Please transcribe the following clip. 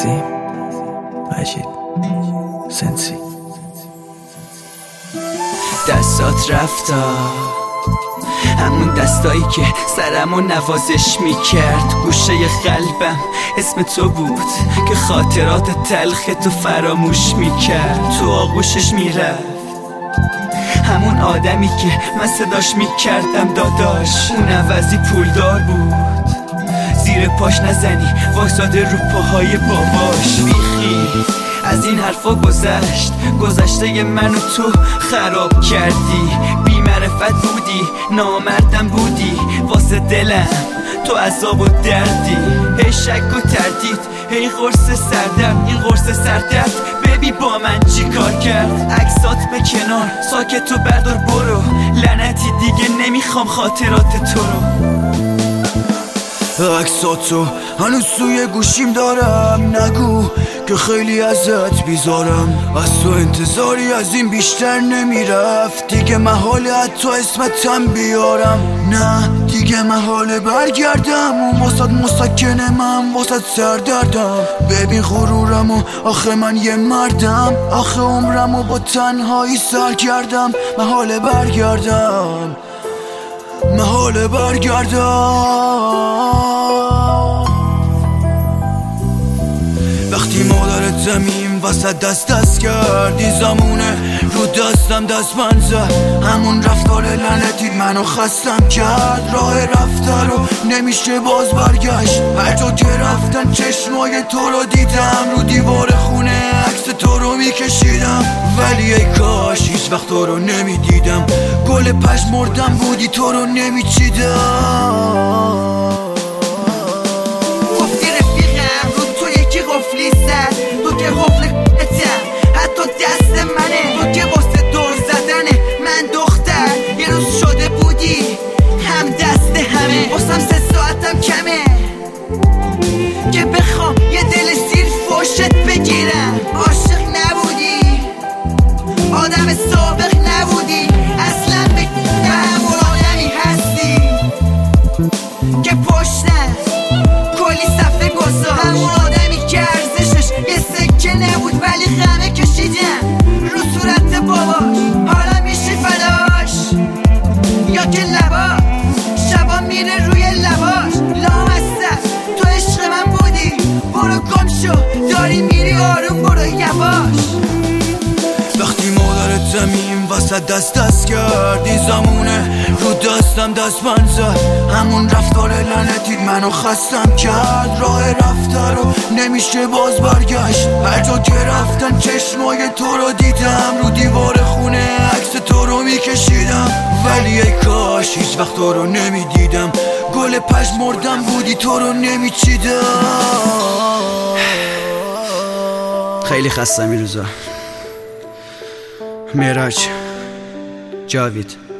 تنظیم مجید سنسی. دستات رفتا همون دستایی که سرمو نوازش میکرد، گوشه قلبم اسم تو بود که خاطرات تلخ تو فراموش میکرد. تو آغوشش میرفت همون آدمی که من صداش میکردم داداش، اون عوضی پولدار بود، زیر پاش نزنی وایساده رو پاهای باباش. بیخی از این حرفا گذشته منو تو خراب کردی. بی معرفت بودی، نامردم بودی، واسه دلم تو عذاب و دردی. هی شک و تردید، هی قرص سردرد، این قرص سردرد ببی با من چی کار کرد. عکسات به کنار ساکت تو بردار برو، لعنتی دیگه نمیخوام خاطرات تو رو. عکساتو هنوز توی گوشیم دارم، نگو که خیلی ازت بیزارم. از تو انتظاری از این بیشتر نمیرفت، دیگه محاله حتی اسمتم بیارم. نه دیگه محاله برگردم، اون واسد مسکنه من واسد سردردم. ببین غرورمو آخه من یه مردم، آخه عمرمو با تنهایی سر کردم. محاله برگردم، محاله برگردم. وقتی مادرت زمین وسط دست کردی، زمونه رو دستم دست من زد. همون رفتار لعنتی منو خستم کرد. راه رفته رو نمیشه باز برگشت، هر جا که رفتن چشمای تو رو دیدم. رو دیوار خونه عکس تو رو میکشیدم، ولی ای کاش هیچ وقت تو رو نمیدیدم. گل پژمردم بودی تو رو نمیچیدم. گفتی رفیقم رو تو یکی قفلی زد، تو که قفل اتم حتی دست منه. تو که واسه دور زدنه من دختر یه روز شده بودی هم دست همه. واسم 3 ساعتم کمه که بخوام یه دل سیر فوشت بگیرم. عاشق نبودی، آدم سابق نبودی، اصلا به همون آدمی هستی که پشتم کلی صفحه گذاشت. همون آدمی که ارزشش یه سکه نبود ولی خمه کشیدم رو صورت باباش. حالا میشی فداش یا که لباش شبا میره روی لباش. لامصب تو عشق من بودی، برو گم شو، داری میری آروم برو یواش. وقتی مادرت زمین وسط دست کردی، زمونه رو دستم دست من زد. همون رفتار لعنتی منو خستم کرد. راه رفته رو نمیشه باز برگشت، هر جا که رفتن چشمای تو رو دیدم. رو دیوار خونه عکس تو رو میکشیدم، ولی ای کاش هیچ وقت تو رو نمیدیدم. گل پژمردم بودی تو رو نمیچیدم. خیلی خستم این روزا. معراج جاوید.